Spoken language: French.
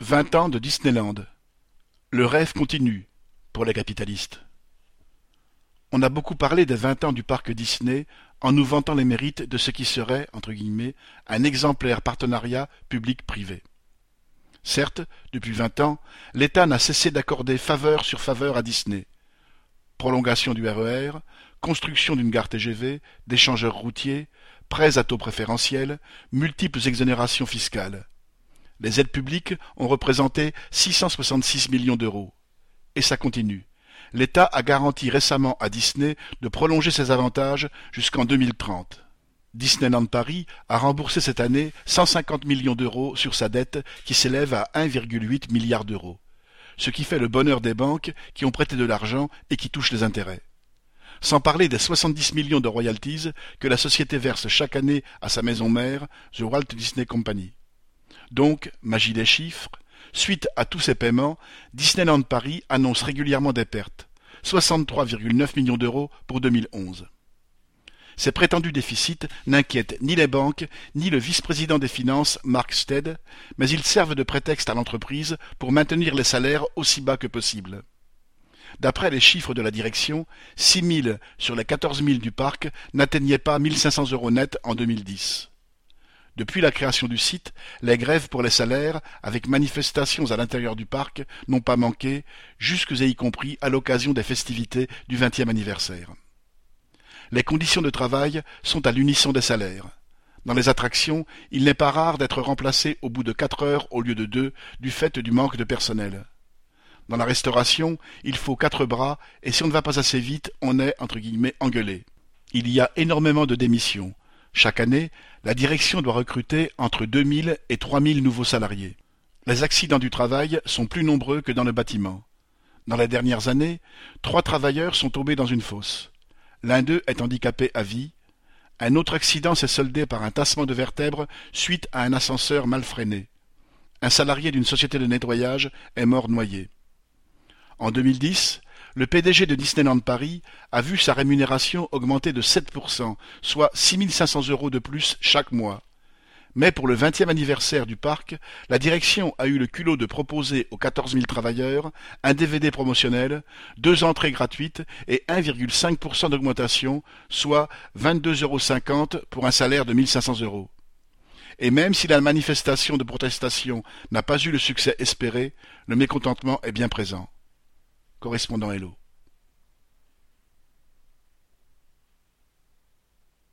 20 ans de Disneyland. Le rêve continue, pour les capitalistes. On a beaucoup parlé des 20 ans du parc Disney en nous vantant les mérites de ce qui serait, entre guillemets, un exemplaire partenariat public-privé. Certes, depuis 20 ans, l'État n'a cessé d'accorder faveur sur faveur à Disney. Prolongation du RER, construction d'une gare TGV, d'échangeurs routiers, prêts à taux préférentiels, multiples exonérations fiscales. Les aides publiques ont représenté 666 millions d'euros. Et ça continue. L'État a garanti récemment à Disney de prolonger ses avantages jusqu'en 2030. Disneyland Paris a remboursé cette année 150 millions d'euros sur sa dette qui s'élève à 1,8 milliard d'euros. Ce qui fait le bonheur des banques qui ont prêté de l'argent et qui touchent les intérêts. Sans parler des 70 millions de royalties que la société verse chaque année à sa maison mère, The Walt Disney Company. Donc, magie des chiffres, suite à tous ces paiements, Disneyland Paris annonce régulièrement des pertes, 63,9 millions d'euros pour 2011. Ces prétendus déficits n'inquiètent ni les banques, ni le vice-président des finances, Mark Stead, mais ils servent de prétexte à l'entreprise pour maintenir les salaires aussi bas que possible. D'après les chiffres de la direction, 6 000 sur les 14 000 du parc n'atteignaient pas 1 500 euros net en 2010. Depuis la création du site, les grèves pour les salaires, avec manifestations à l'intérieur du parc, n'ont pas manqué, jusque et y compris à l'occasion des festivités du 20e anniversaire. Les conditions de travail sont à l'unisson des salaires. Dans les attractions, il n'est pas rare d'être remplacé au bout de 4 heures au lieu de 2, du fait du manque de personnel. Dans la restauration, il faut 4 bras, et si on ne va pas assez vite, on est, entre guillemets, engueulé. Il y a énormément de démissions. Chaque année, la direction doit recruter entre 2 000 et 3 000 nouveaux salariés. Les accidents du travail sont plus nombreux que dans le bâtiment. Dans les dernières années, 3 travailleurs sont tombés dans une fosse. L'un d'eux est handicapé à vie. Un autre accident s'est soldé par un tassement de vertèbres suite à un ascenseur mal freiné. Un salarié d'une société de nettoyage est mort noyé. En 2010, le PDG de Disneyland Paris a vu sa rémunération augmenter de 7%, soit 6 500 euros de plus chaque mois. Mais pour le 20e anniversaire du parc, la direction a eu le culot de proposer aux 14 000 travailleurs un DVD promotionnel, 2 entrées gratuites et 1,5% d'augmentation, soit 22,50 € pour un salaire de 1 500 euros. Et même si la manifestation de protestation n'a pas eu le succès espéré, le mécontentement est bien présent. Correspondant Hello.